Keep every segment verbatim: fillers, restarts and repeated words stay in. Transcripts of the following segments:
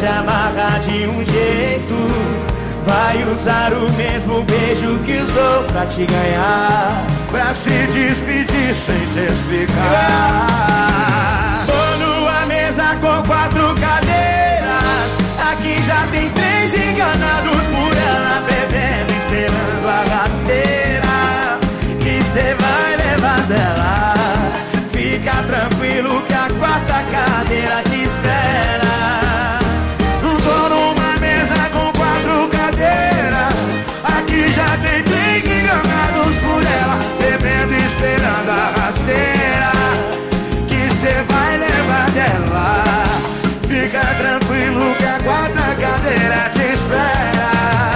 te amarrar de um jeito. Vai usar o mesmo beijo que usou pra te ganhar, pra se despedir sem se explicar. Tô numa mesa com quatro cadeiras, aqui já tem três enganados por ela, bebendo, esperando a rasteira que cê vai levar dela. Fica tranquilo que a quarta cadeira te espera. Tô numa mesa com quatro cadeiras, aqui já tem três enganados por ela, bebendo, esperando a rasteira que cê vai levar dela. Fica tranquilo que a quarta cadeira te espera.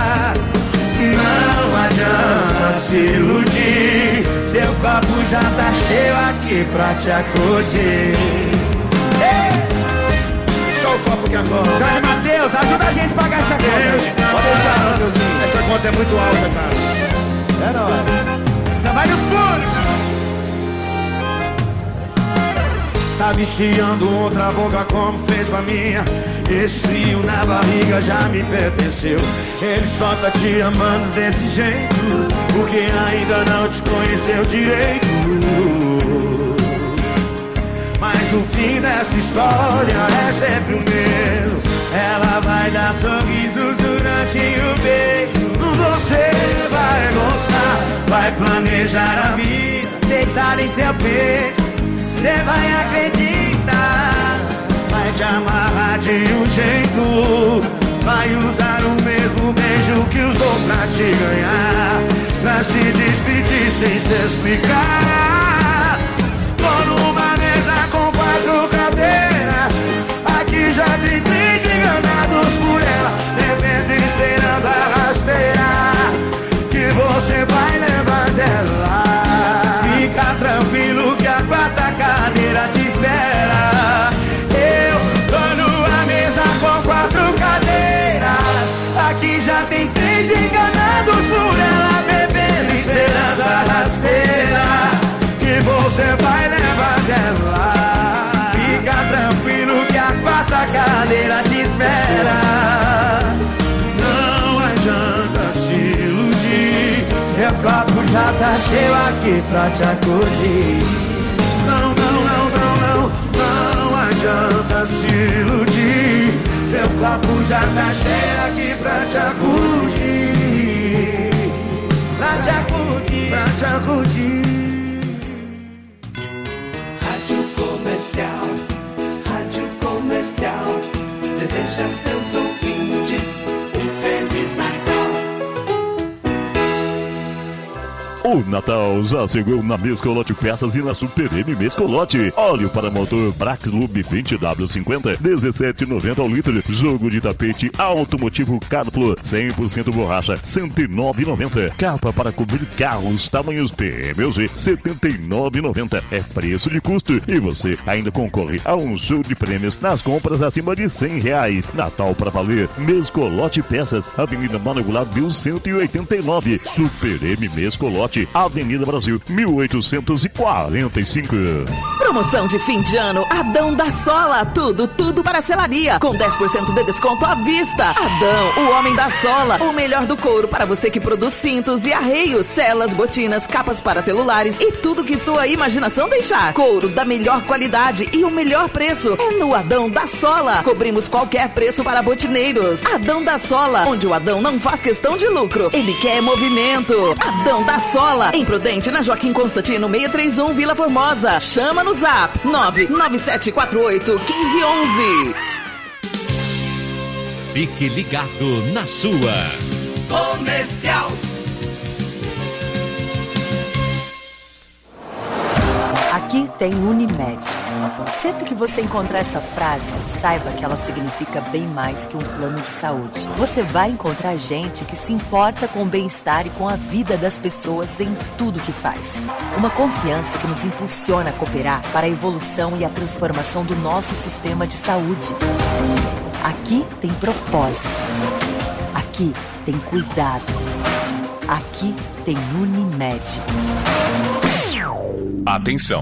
Não adianta se iludir, seu copo já tá cheio aqui pra te acudir. Só o copo que agora. Jorge Matheus, ajuda a gente a pagar essa conta. Pode deixar, Anderson. Essa conta é muito alta, cara. É nóis. Essa vai no fundo. Tá viciando outra boca como fez com a minha. Esse frio na barriga já me pertenceu. Ele só tá te amando desse jeito porque ainda não te conheceu direito. Mas o fim dessa história é sempre o mesmo. Ela vai dar sorrisos durante o beijo. Você vai gostar, vai planejar a vida, deitar em seu peito. Você vai acreditar, vai te amarrar de um jeito. Vai usar o mesmo beijo que usou pra te ganhar, pra se despedir sem se explicar. Tô numa mesa com quatro cadeiras, aqui já tem três enganados por ela, bebendo, esperando a rasteira que você vai levar dela. Fica tranquilo que a quarta cadeira te espera. Eu tô numa mesa com quatro cadeiras, aqui já tem três enganados por ela, bebendo, esperando a rasteira que você vai levar dela. Fica tranquilo que a quarta cadeira te espera. Não adianta se iludir, seu copo já tá cheio aqui pra te acudir. Não, não, não, não, não, não adianta se iludir, seu copo já tá cheio aqui pra te acudir. Pra te acudir, pra te acudir. Rádio Comercial, Rádio Comercial, deseja seus ouvintes um Feliz Natal. O Natal já chegou na Mescolote Peças e na Super M Mescolote. Óleo para motor Braclube vinte W cinquenta, dezessete reais e noventa centavos ao litro. Jogo de tapete automotivo Carflo, cem por cento borracha, cento e nove reais e noventa centavos. Capa para cobrir carros tamanhos P M G, setenta e nove reais e noventa centavos. É preço de custo e você ainda concorre a um show de prêmios nas compras acima de cem reais. Natal para valer. Mescolote Peças, Avenida Manogular mil cento e oitenta e nove. Super M Mescolote, Avenida Brasil, mil oitocentos e quarenta e cinco. Promoção de fim de ano Adão da Sola. Tudo, tudo para selaria. Com dez por cento de desconto à vista. Adão, o homem da sola. O melhor do couro para você que produz cintos e arreios, celas, botinas, capas para celulares e tudo que sua imaginação deixar. Couro da melhor qualidade e o melhor preço é no Adão da Sola. Cobrimos qualquer preço para botineiros. Adão da Sola, onde o Adão não faz questão de lucro. Ele quer movimento. Adão da Sola. Em Prudente, na Joaquim Constantino, seiscentos e trinta e um, Vila Formosa. Chama no zap nove nove sete quatro oito um cinco um um. Fique ligado na sua Comercial. Aqui tem Unimed. Sempre que você encontrar essa frase, saiba que ela significa bem mais que um plano de saúde. Você vai encontrar gente que se importa com o bem-estar e com a vida das pessoas em tudo que faz. Uma confiança que nos impulsiona a cooperar para a evolução e a transformação do nosso sistema de saúde. Aqui tem propósito. Aqui tem cuidado. Aqui tem Unimed. Atenção!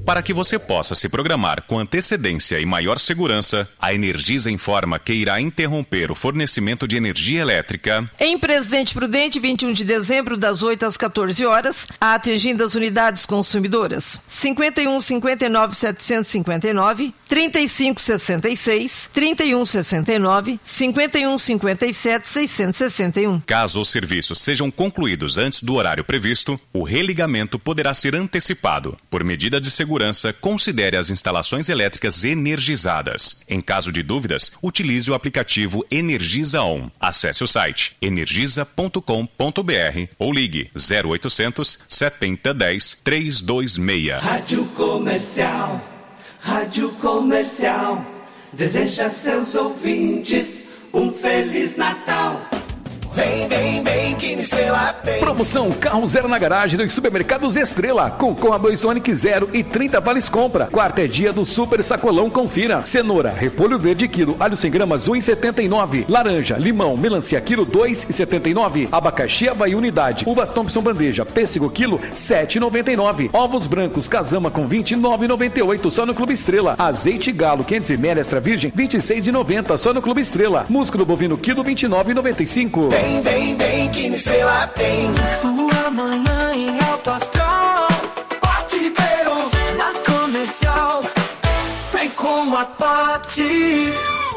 Para que você possa se programar com antecedência e maior segurança, a Energisa informa que irá interromper o fornecimento de energia elétrica em Presidente Prudente, vinte e um de dezembro, das oito às quatorze horas, atingindo as unidades consumidoras cinquenta e um, cinquenta e nove, setecentos e cinquenta e nove, trinta e cinco, sessenta e seis, trinta e um, sessenta e nove, cinquenta e um, cinquenta e sete, seiscentos e sessenta e um. Caso os serviços sejam concluídos antes do horário previsto, o religamento poderá ser antecipado. Por medida de segurança, considere as instalações elétricas energizadas. Em caso de dúvidas, utilize o aplicativo Energisa On. Acesse o site energisa ponto com ponto br ou ligue zero oitocentos, setenta, dez, trezentos e vinte e seis. Rádio Comercial, Rádio Comercial, deseja a seus ouvintes um Feliz Natal. Vem, vem, vem, que no Estrela tem. Promoção Carro Zero na garagem dos supermercados Estrela. Concorra a dois Onix Zero e trinta vales compra. Quarta é dia do Super Sacolão, confira. Cenoura, repolho verde quilo, alho cem gramas, um real e setenta e nove. Laranja, limão, melancia quilo, dois reais e setenta e nove. Abacaxi, Havaí unidade. Uva Thompson bandeja, pêssego quilo, sete reais e noventa e nove. Ovos brancos, casama com vinte, nove reais e noventa e oito, só no Clube Estrela. Azeite galo, quinhentos mililitros extra virgem, vinte e seis reais e noventa, só no Clube Estrela. Músculo bovino quilo, vinte e nove reais e noventa e cinco. Vem, vem, vem, que no Estrela tem. Sua manhã em alto astral. Pati Ribeiro, na Comercial. Vem com a Pati.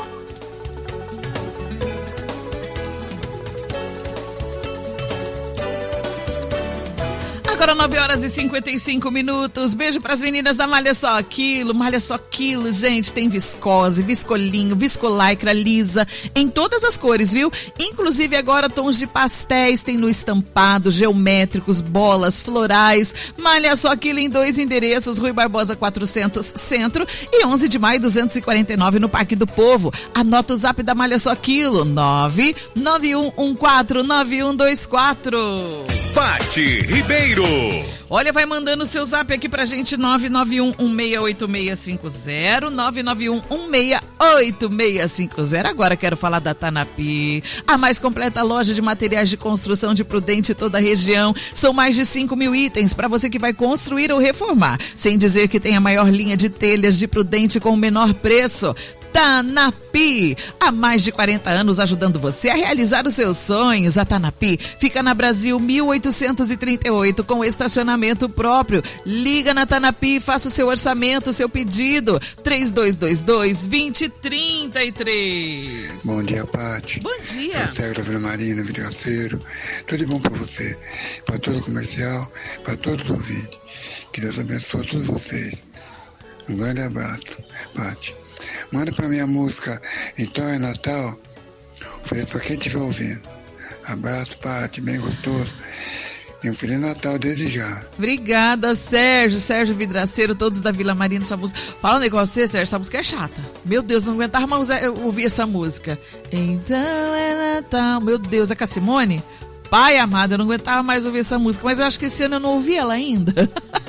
Agora nove horas e cinquenta e cinco minutos. Beijo para as meninas da Malha Só Aquilo. Malha Só Aquilo, gente, tem viscose, viscolinho, viscolaicra, lisa, em todas as cores, viu? Inclusive agora tons de pastéis, tem no estampado, geométricos, bolas, florais. Malha Só Aquilo em dois endereços, Rui Barbosa quatrocentos Centro e onze de maio duzentos e quarenta e nove no Parque do Povo. Anota o zap da Malha Só Aquilo, nove nove um um quatro nove um dois quatro. Pati Ribeiro. Olha, vai mandando o seu zap aqui pra gente, nove nove um um seis oito seis cinco zero, nove nove um um seis oito seis cinco zero. Agora quero falar da Tanapi, a mais completa loja de materiais de construção de Prudente e toda a região. São mais de cinco mil itens para você que vai construir ou reformar, sem dizer que tem a maior linha de telhas de Prudente com o menor preço. Tanapi, há mais de quarenta anos ajudando você a realizar os seus sonhos. A Tanapi fica na Brasil mil oitocentos e trinta e oito com estacionamento próprio. Liga na Tanapi e faça o seu orçamento, seu pedido, três dois dois dois, dois zero três três. Bom dia, Pati. Bom dia. Eu sou da Vila Marina, Vidraceiro. Tudo de bom para você, para todo o comercial, para todos os ouvintes. Que Deus abençoe todos vocês. Um grande abraço, Pati. Manda pra minha música Então é Natal. Ofereço pra quem estiver ouvindo. Abraço, Pati, bem gostoso. E um Feliz Natal desde já. Obrigada, Sérgio. Sérgio Vidraceiro, todos da Vila Marina, essa música. Fala um negócio pra você, Sérgio, essa música é chata. Meu Deus, não aguentava mais ouvir essa música. Então é Natal. Meu Deus, é com a Simone? Pai amado, eu não aguentava mais ouvir essa música. Mas eu acho que esse ano eu não ouvi ela ainda.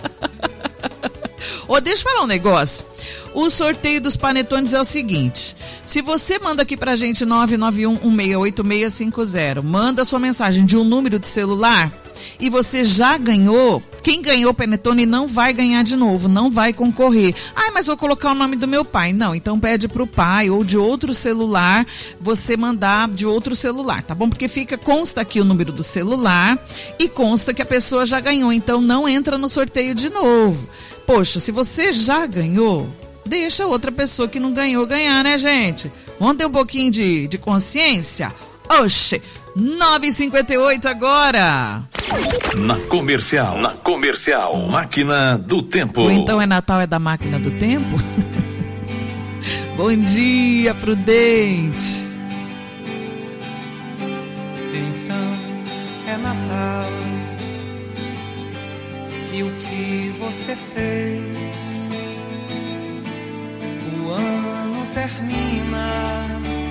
Ô, deixa eu falar um negócio. O sorteio dos panetones é o seguinte: se você manda aqui pra gente nove nove um um seis oito seis cinco zero, manda sua mensagem de um número de celular e você já ganhou, quem ganhou panetone não vai ganhar de novo, não vai concorrer. Ah, mas vou colocar o nome do meu pai. Não, então pede pro pai ou de outro celular, você mandar de outro celular, tá bom? Porque fica, consta aqui o número do celular e consta que a pessoa já ganhou, então não entra no sorteio de novo. Poxa, se você já ganhou, deixa outra pessoa que não ganhou ganhar, né, gente? Vamos ter um pouquinho de, de consciência? Oxe, nove e cinquenta e oito agora. Na Comercial, na Comercial, Máquina do Tempo. Ou então é Natal, é da Máquina do Tempo? Bom dia, Prudente. Então é Natal. E o que você fez? O ano termina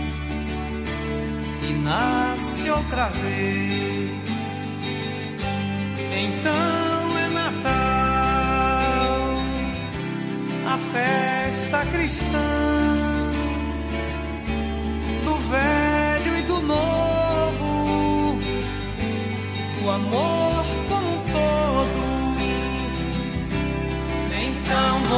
e nasce outra vez. Então é Natal, a festa cristã, do velho e do novo, do amor como um todo. Então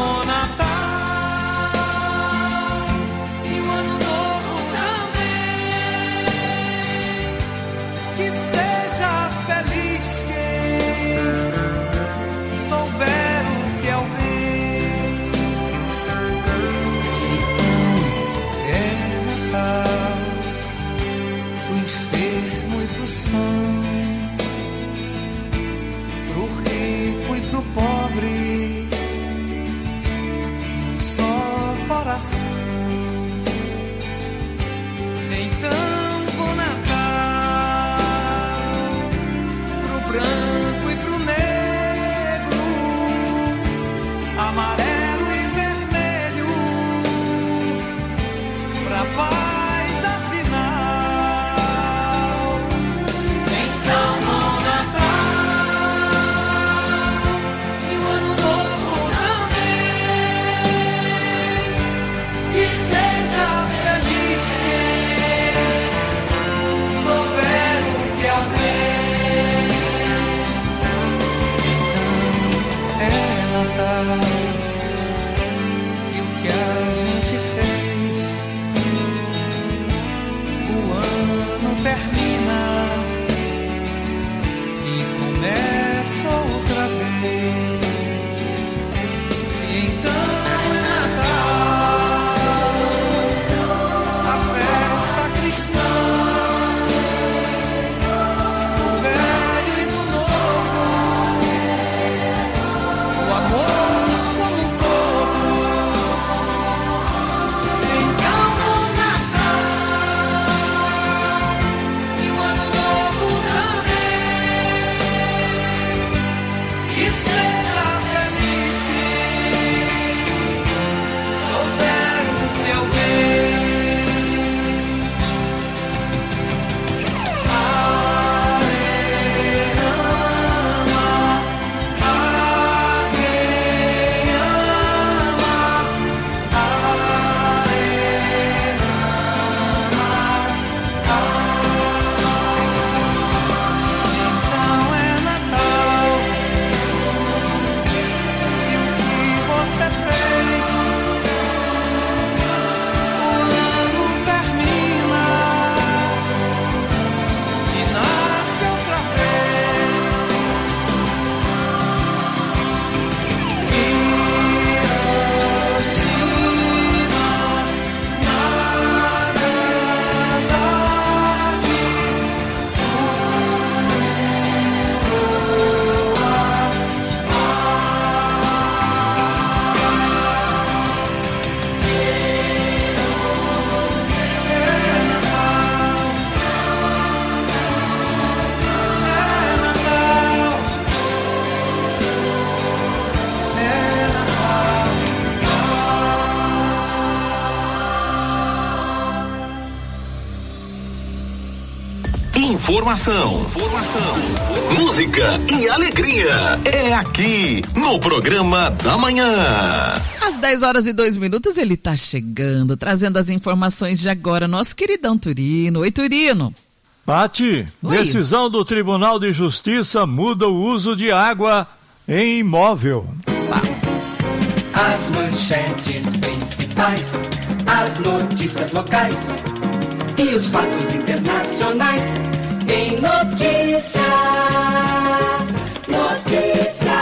Informação, informação, música e alegria. É aqui no programa da manhã. Às dez horas e dois minutos ele tá chegando, trazendo as informações de agora, nosso queridão Turino. Oi, Turino. Pati, decisão do Tribunal de Justiça muda o uso de água em imóvel. As manchetes principais, as notícias locais e os fatos internacionais em notícias, notícias.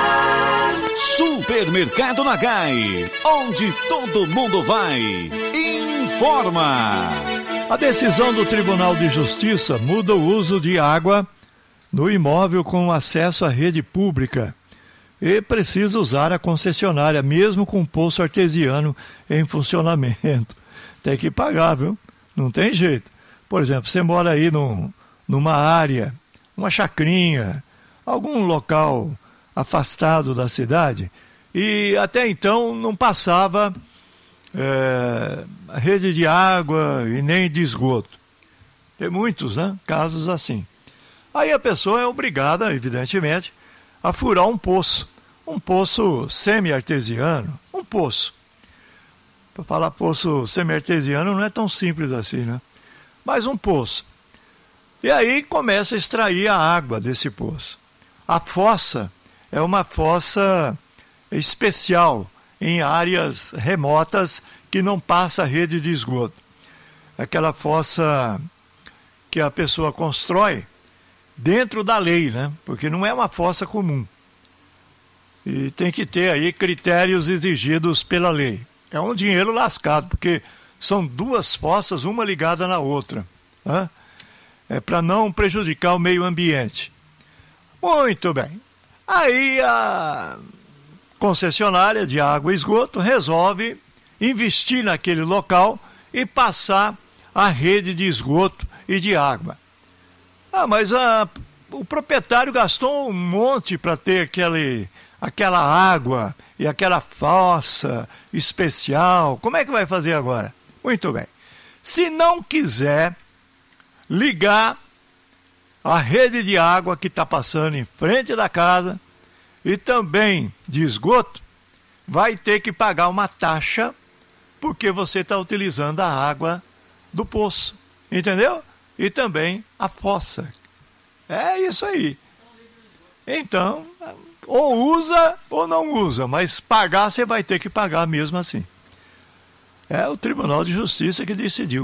Supermercado Nagai, onde todo mundo vai, informa. A decisão do Tribunal de Justiça muda o uso de água no imóvel com acesso à rede pública e precisa usar a concessionária, mesmo com poço artesiano em funcionamento. Tem que pagar, viu? Não tem jeito. Por exemplo, você mora aí num, numa área, uma chacrinha, algum local afastado da cidade, e até então não passava é, rede de água e nem de esgoto. Tem muitos, né, casos assim. Aí a pessoa é obrigada, evidentemente, a furar um poço, um poço semi-artesiano, um poço. Para falar poço semi-artesiano não é tão simples assim, né? Mas um poço. E aí começa a extrair a água desse poço. A fossa é uma fossa especial em áreas remotas que não passa rede de esgoto. Aquela fossa que a pessoa constrói dentro da lei, né? Porque não é uma fossa comum. E tem que ter aí critérios exigidos pela lei. É um dinheiro lascado, porque são duas fossas, uma ligada na outra, né? É para não prejudicar o meio ambiente. Muito bem. Aí a concessionária de água e esgoto resolve investir naquele local e passar a rede de esgoto e de água. Ah, mas a, o proprietário gastou um monte para ter aquele, aquela água e aquela fossa especial. Como é que vai fazer agora? Muito bem. Se não quiser ligar a rede de água que está passando em frente da casa e também de esgoto, vai ter que pagar uma taxa porque você está utilizando a água do poço. Entendeu? E também a fossa. É isso aí. Então, ou usa ou não usa, mas pagar você vai ter que pagar mesmo assim. É o Tribunal de Justiça que decidiu.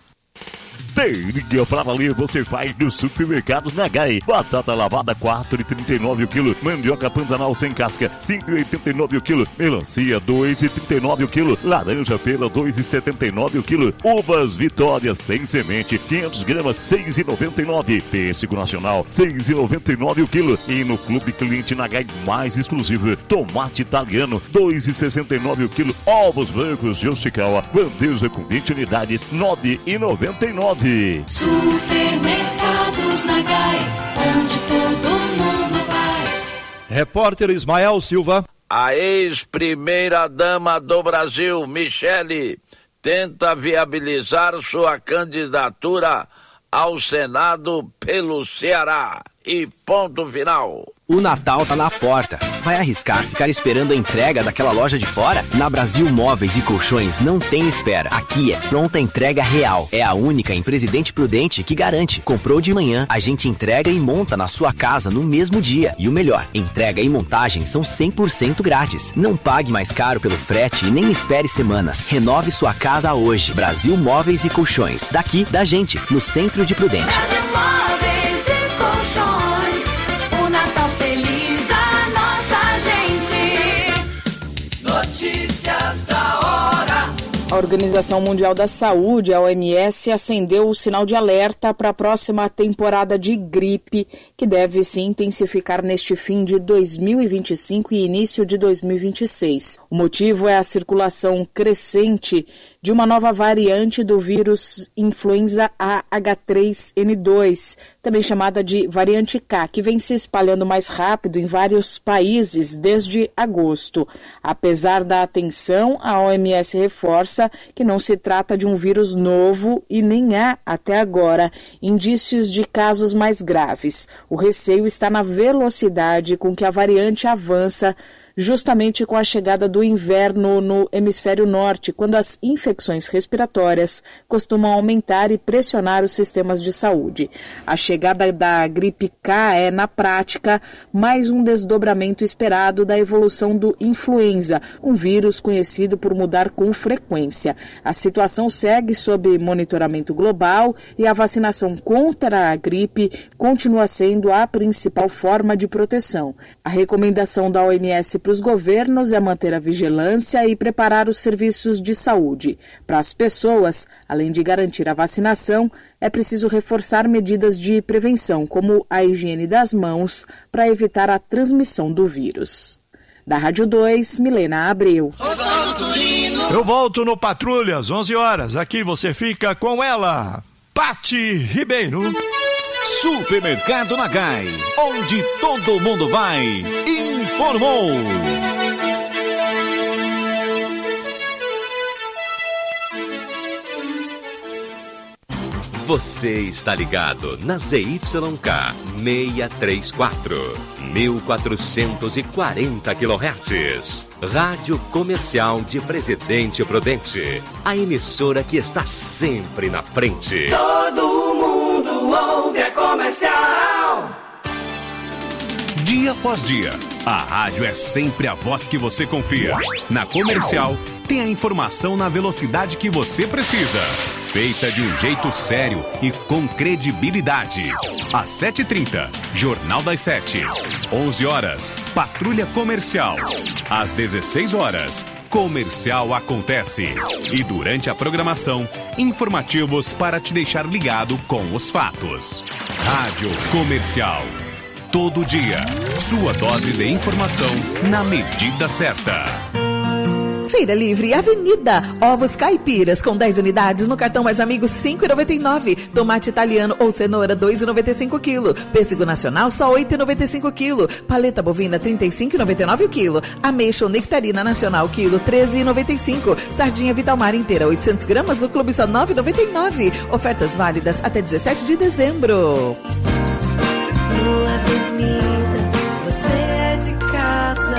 Tem pra valer, você faz nos supermercados Nagai. Batata lavada quatro reais e trinta e nove centavos o quilo. Mandioca Pantanal sem casca cinco reais e oitenta e nove centavos o quilo. Melancia dois reais e trinta e nove centavos o quilo. Laranja pela dois reais e setenta e nove centavos o quilo. Uvas Vitória sem semente quinhentas gramas seis reais e noventa e nove centavos. Pêssego Nacional seis reais e noventa e nove centavos o quilo. E no Clube Cliente Nagai mais exclusivo, tomate italiano dois reais e sessenta e nove centavos o quilo. Ovos brancos Josicala, bandeja com vinte unidades nove reais e noventa e nove centavos. Supermercados Nagai, onde todo mundo vai. Repórter Ismael Silva. A ex-primeira-dama do Brasil, Michele, tenta viabilizar sua candidatura ao Senado pelo Ceará. E ponto final. O Natal tá na porta. Vai arriscar ficar esperando a entrega daquela loja de fora? Na Brasil Móveis e Colchões não tem espera. Aqui é pronta entrega real. É a única em Presidente Prudente que garante. Comprou de manhã, a gente entrega e monta na sua casa no mesmo dia. E o melhor, entrega e montagem são cem por cento grátis. Não pague mais caro pelo frete e nem espere semanas. Renove sua casa hoje. Brasil Móveis e Colchões. Daqui, da gente, no centro de Prudente. Brasil Móveis e Colchões, o Natal feliz da nossa gente. Notícias da hora. A Organização Mundial da Saúde, a O M S, acendeu o sinal de alerta para a próxima temporada de gripe, que deve se intensificar neste fim de dois mil e vinte e cinco e início de dois mil e vinte e seis. O motivo é a circulação crescente de uma nova variante do vírus influenza A H três N dois, também chamada de variante K, que vem se espalhando mais rápido em vários países desde agosto. Apesar da atenção, a O M S reforça que não se trata de um vírus novo e nem há, até agora, indícios de casos mais graves. O receio está na velocidade com que a variante avança, justamente com a chegada do inverno no hemisfério norte, quando as infecções respiratórias costumam aumentar e pressionar os sistemas de saúde. A chegada da gripe K é, na prática, mais um desdobramento esperado da evolução do influenza, um vírus conhecido por mudar com frequência. A situação segue sob monitoramento global e a vacinação contra a gripe continua sendo a principal forma de proteção. A recomendação da O M S para os governos é manter a vigilância e preparar os serviços de saúde. Para as pessoas, além de garantir a vacinação, é preciso reforçar medidas de prevenção, como a higiene das mãos, para evitar a transmissão do vírus. Da Rádio dois, Milena Abreu. Eu volto no Patrulhas, onze horas. Aqui você fica com ela, Pati Ribeiro. Supermercado Nagai, onde todo mundo vai, informou. Você está ligado na Z Y K seiscentos e trinta e quatro, mil quatrocentos e quarenta quilohertz. Rádio Comercial de Presidente Prudente, a emissora que está sempre na frente. Todo mundo ouve a Comercial. Dia após dia, a rádio é sempre a voz que você confia. Na Comercial, tem a informação na velocidade que você precisa. Feita de um jeito sério e com credibilidade. Às sete e trinta, Jornal das Sete. onze horas, Patrulha Comercial. Às dezesseis horas, Comercial Acontece. E durante a programação, informativos para te deixar ligado com os fatos. Rádio Comercial. Todo dia, sua dose de informação na medida certa. Feira Livre Avenida. Ovos caipiras com dez unidades no cartão Mais Amigos cinco reais e noventa e nove centavos. Tomate italiano ou cenoura dois reais e noventa e cinco centavos quilo. Pêssego nacional só oito reais e noventa e cinco centavos quilo. Paleta bovina trinta e cinco reais e noventa e nove centavos quilo. Ameixa ou nectarina nacional quilo treze reais e noventa e cinco centavos. Sardinha Vitalmar inteira oitocentos gramas no clube só nove reais e noventa e nove centavos. Ofertas válidas até dezessete de dezembro. Você é de casa.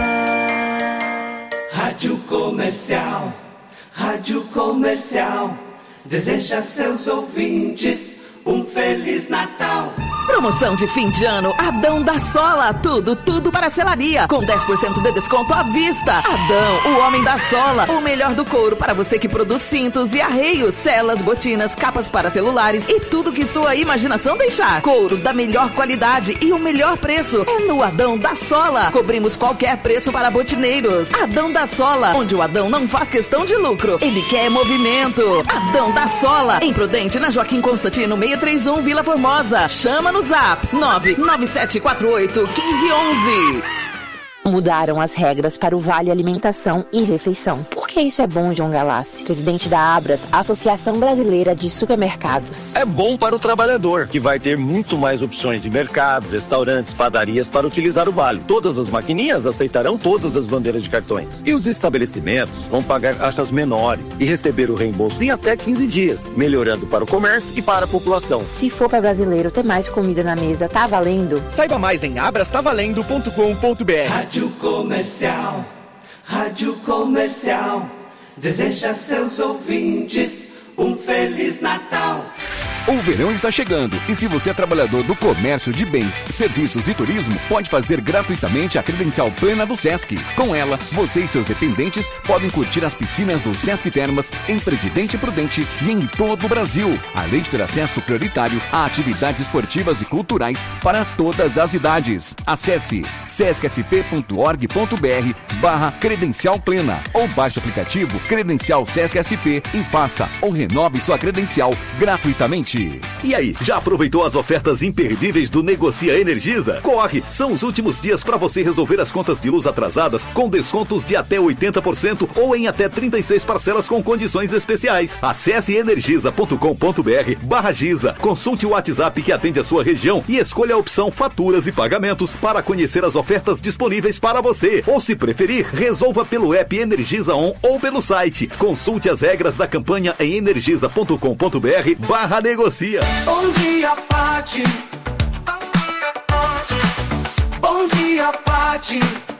Rádio Comercial, Rádio Comercial, deseja a seus ouvintes um Feliz Natal. Promoção de fim de ano Adão da Sola, tudo, tudo para selaria, com dez por cento de desconto à vista. Adão, o homem da sola, o melhor do couro para você que produz cintos e arreios, celas, botinas, capas para celulares e tudo que sua imaginação deixar. Couro da melhor qualidade e o melhor preço é no Adão da Sola. Cobrimos qualquer preço para botineiros. Adão da Sola, onde o Adão não faz questão de lucro, ele quer movimento. Adão da Sola, em Prudente, na Joaquim Constantino seiscentos e trinta e um, Vila Formosa. Chama no Zap nove nove sete quatro oito um cinco um um. Mudaram as regras para o Vale Alimentação e Refeição. Por que isso é bom, João Galassi, presidente da Abras, Associação Brasileira de Supermercados? É bom para o trabalhador, que vai ter muito mais opções de mercados, restaurantes, padarias para utilizar o Vale. Todas as maquininhas aceitarão todas as bandeiras de cartões. E os estabelecimentos vão pagar taxas menores e receber o reembolso em até quinze dias, melhorando para o comércio e para a população. Se for para brasileiro ter mais comida na mesa, tá valendo? Saiba mais em abrastavalendo ponto com ponto b r. Rádio Comercial, Rádio Comercial, deseja a seus ouvintes um Feliz Natal. O verão está chegando e se você é trabalhador do comércio de bens, serviços e turismo, pode fazer gratuitamente a credencial plena do Sesc. Com ela, você e seus dependentes podem curtir as piscinas do Sesc Termas em Presidente Prudente e em todo o Brasil, além de ter acesso prioritário a atividades esportivas e culturais para todas as idades. Acesse sescsp ponto org ponto b r barra credencial plena ou baixe o aplicativo Credencial Sesc S P e faça ou renove sua credencial gratuitamente. Norte. E aí, já aproveitou as ofertas imperdíveis do Negocia Energisa? Corre, são os últimos dias para você resolver as contas de luz atrasadas com descontos de até oitenta por cento ou em até trinta e seis parcelas com condições especiais. Acesse energisa ponto com ponto br barra Giza, consulte o WhatsApp que atende a sua região e escolha a opção Faturas e Pagamentos para conhecer as ofertas disponíveis para você. Ou se preferir, resolva pelo app Energisa On ou pelo site. Consulte as regras da campanha em energisa ponto com ponto br barra negocia. Bom dia, Pati. Bom dia, Pati.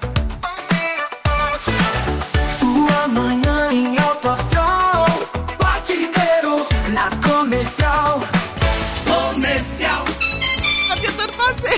Sua manhã em alto astral. Pati Ribeiro na comercial. Comercial. Tá tentando fazer.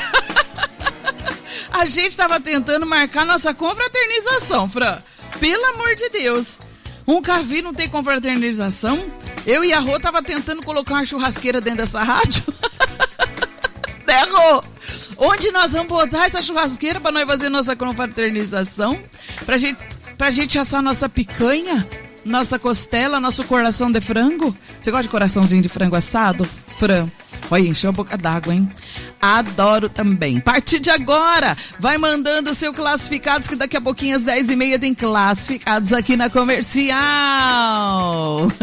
A gente tava tentando marcar nossa confraternização, Fran. Pelo amor de Deus. Um Cavi não tem confraternização? Eu e a Rô tava tentando colocar uma churrasqueira dentro dessa rádio. Né, Rô? Onde nós vamos botar essa churrasqueira pra nós fazer nossa confraternização? Pra gente, pra gente assar nossa picanha? Nossa costela, nosso coração de frango? Você gosta de coraçãozinho de frango assado, Fran? Olha, encheu a boca d'água, hein? Adoro também. A partir de agora, vai mandando o seu classificados, que daqui a pouquinho às dez e meia tem classificados aqui na Comercial.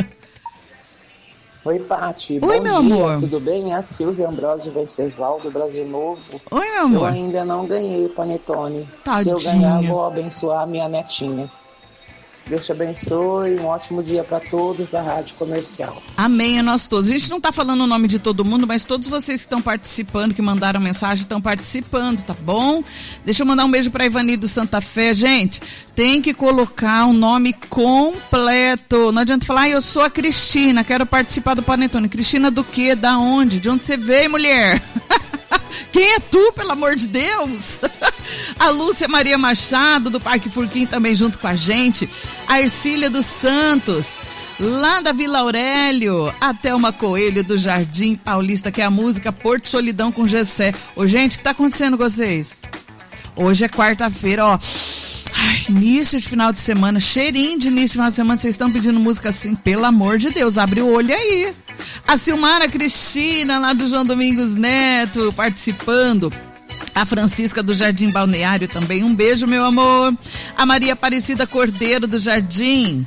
Oi, Pati. Oi, bom meu dia, amor. Tudo bem? É a Silvia Ambrosio Vencesval, do Brasil Novo. Oi, meu amor. Eu ainda não ganhei o panetone. Tadinha. Se eu ganhar, vou abençoar a minha netinha. Deus te abençoe, um ótimo dia para todos da Rádio Comercial. Amém, a nós todos. A gente não tá falando o nome de todo mundo, mas todos vocês que estão participando, que mandaram mensagem, estão participando, tá bom? Deixa eu mandar um beijo pra Ivani do Santa Fé. Gente, tem que colocar um nome completo. Não adianta falar, ah, eu sou a Cristina, quero participar do Panetone. Cristina do quê? Da onde? De onde você veio, mulher? Quem é tu, pelo amor de Deus? A Lúcia Maria Machado, do Parque Furquim, também junto com a gente. A Ercília dos Santos, lá da Vila Aurélio. A Thelma Coelho, do Jardim Paulista, que é a música Porto Solidão com Gessé. Ô, gente, o que tá acontecendo com vocês? Hoje é quarta-feira, ó. Ai, início de final de semana, cheirinho de início de final de semana. Vocês estão pedindo música assim, pelo amor de Deus, abre o olho aí. A Silmara Cristina, lá do João Domingos Neto, participando. A Francisca do Jardim Balneário também, um beijo, meu amor. A Maria Aparecida Cordeiro do Jardim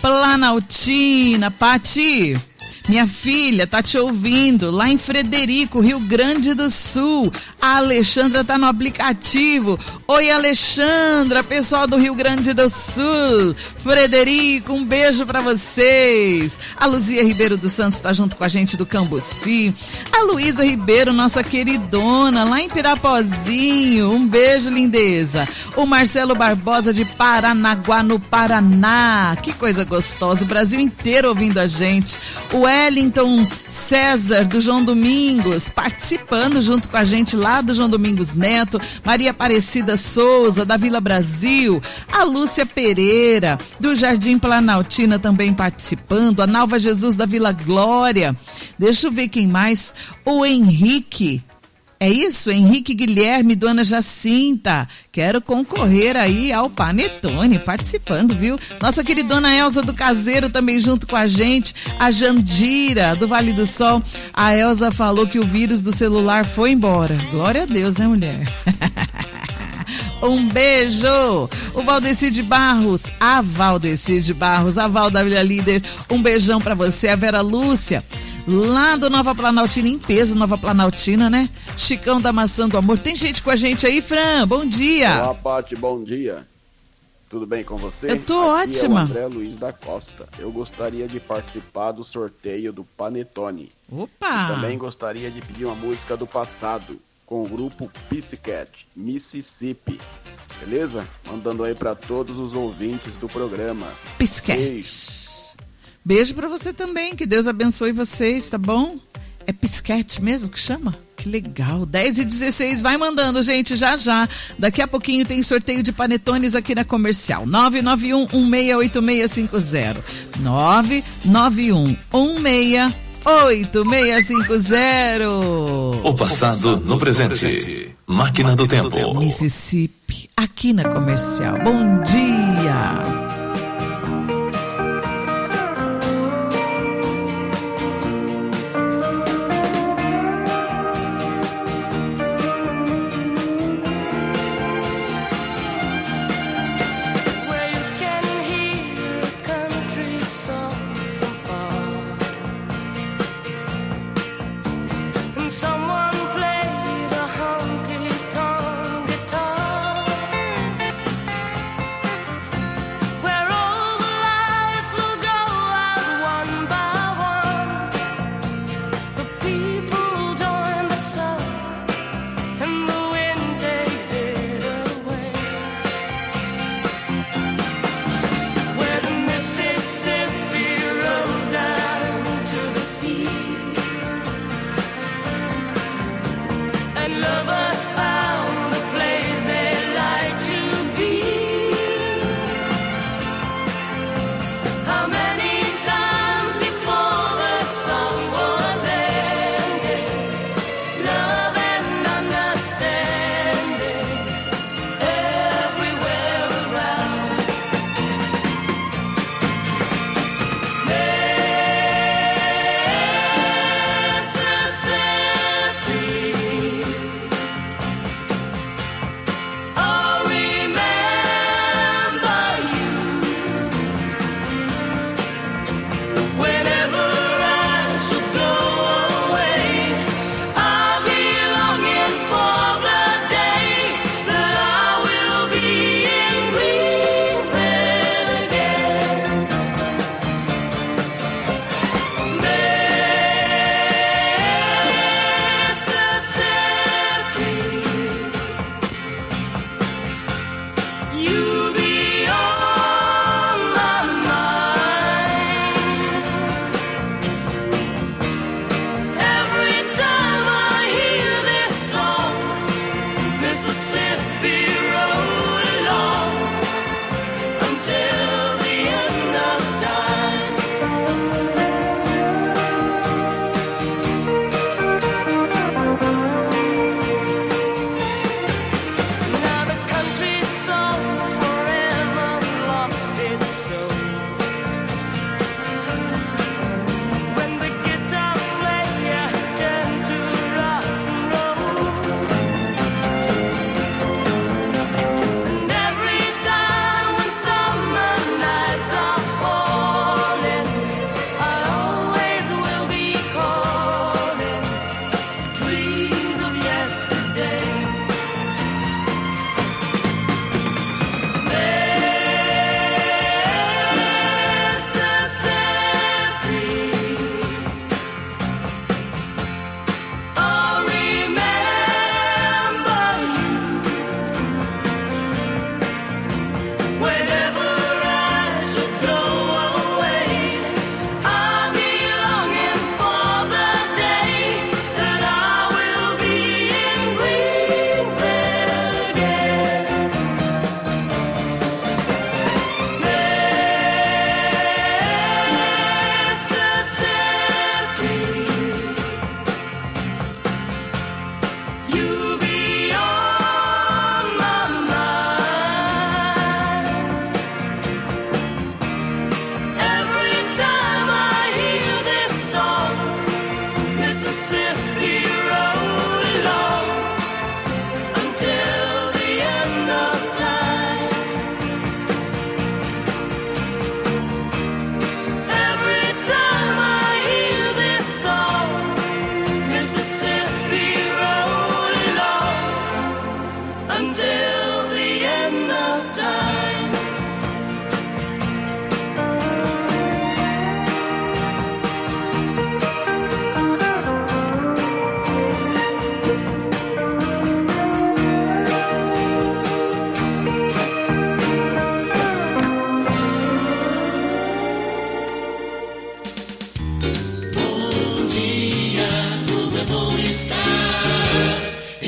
Planaltina. Pati, minha filha tá te ouvindo lá em Frederico, Rio Grande do Sul. A Alexandra tá no aplicativo. Oi, Alexandra, pessoal do Rio Grande do Sul. Frederico, um beijo pra vocês. A Luzia Ribeiro dos Santos tá junto com a gente do Cambuci. A Luísa Ribeiro, nossa queridona, lá em Pirapozinho. Um beijo, lindeza. O Marcelo Barbosa de Paranaguá, no Paraná. Que coisa gostosa. O Brasil inteiro ouvindo a gente. O Wellington César, do João Domingos, participando junto com a gente lá do João Domingos Neto. Maria Aparecida Souza, da Vila Brasil. A Lúcia Pereira, do Jardim Planaltina, também participando. A Nalva Jesus, da Vila Glória. Deixa eu ver quem mais. O Henrique. É isso, Henrique Guilherme, dona Jacinta. Quero concorrer aí ao Panetone, participando, viu? Nossa queridona Elza do Caseiro também junto com a gente. A Jandira, do Vale do Sol. A Elza falou que o vírus do celular foi embora. Glória a Deus, né, mulher? Um beijo. O Valdecir de Barros, a Valdecir de Barros, a Val da Vila Líder. Um beijão pra você, a Vera Lúcia. Lá do Nova Planaltina, em peso, Nova Planaltina, né? Chicão da Maçã do Amor. Tem gente com a gente aí, Fran? Bom dia. Olá, Pati, bom dia. Tudo bem com você? Eu tô Aqui ótima. É o André Luiz da Costa. Eu gostaria de participar do sorteio do Panetone. Opa! E também gostaria de pedir uma música do passado, com o grupo Pussycat, Mississippi. Beleza? Mandando aí pra todos os ouvintes do programa. Pussycat. Beijo. Beijo pra você também, que Deus abençoe vocês, tá bom? É Pussycat mesmo que chama? Que legal, dez e dezesseis, vai mandando, gente, já já. Daqui a pouquinho tem sorteio de panetones aqui na Comercial. nove nove um, um seis oito seis cinco zero. nove nove um, um seis oito seis cinco zero. O passado no presente. Máquina do Tempo. Mississippi, aqui na Comercial. Bom dia.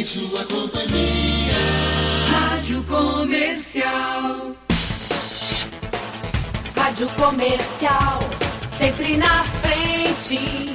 sua companhia. Rádio Comercial. Rádio Comercial, sempre na frente.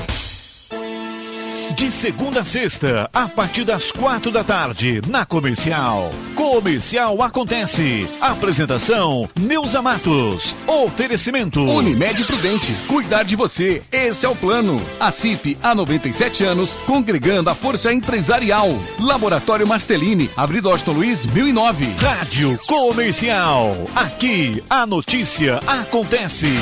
De segunda a sexta, a partir das quatro da tarde, na Comercial. Comercial Acontece. Apresentação, Neuza Matos. Oferecimento. Unimed Prudente. Cuidar de você. Esse é o plano. A C I P, há noventa e sete anos, congregando a força empresarial. Laboratório Mastelini, Avenida Washington Luiz, mil e nove. Rádio Comercial. Aqui, a notícia acontece.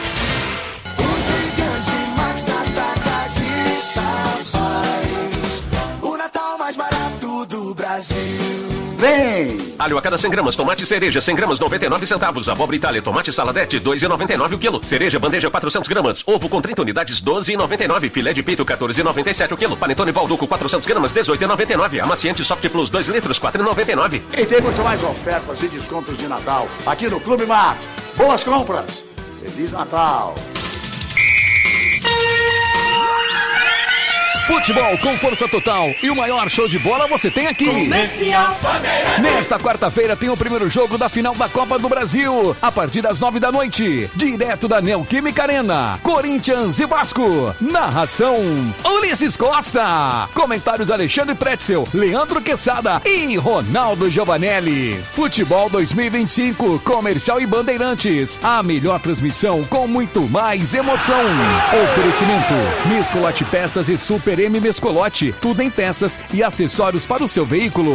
Vem! Alho a cada cem gramas, tomate cereja cem gramas, noventa e nove centavos. Abóbora Itália, tomate saladete, dois reais e noventa e nove o quilo. Cereja bandeja quatrocentas gramas. Ovo com trinta unidades, doze reais e noventa e nove. Filé de peito, quatorze reais e noventa e sete o quilo. Panetone Balduco, quatrocentas gramas, dezoito reais e noventa e nove. Amaciante Soft Plus, dois litros, quatro reais e noventa e nove. E tem muito mais ofertas e descontos de Natal aqui no Clube Mart. Boas compras! Feliz Natal! Futebol com força total e o maior show de bola você tem aqui. Comercial. Nesta quarta-feira tem o primeiro jogo da final da Copa do Brasil, a partir das nove da noite, direto da Neoquímica Arena, Corinthians e Vasco. Narração, Ulisses Costa. Comentários Alexandre Pretzel, Leandro Quesada e Ronaldo Giovanelli. Futebol dois mil e vinte e cinco, Comercial e Bandeirantes. A melhor transmissão com muito mais emoção. Oferecimento, Mescolote Peças e Super M Mescolote, tudo em peças e acessórios para o seu veículo.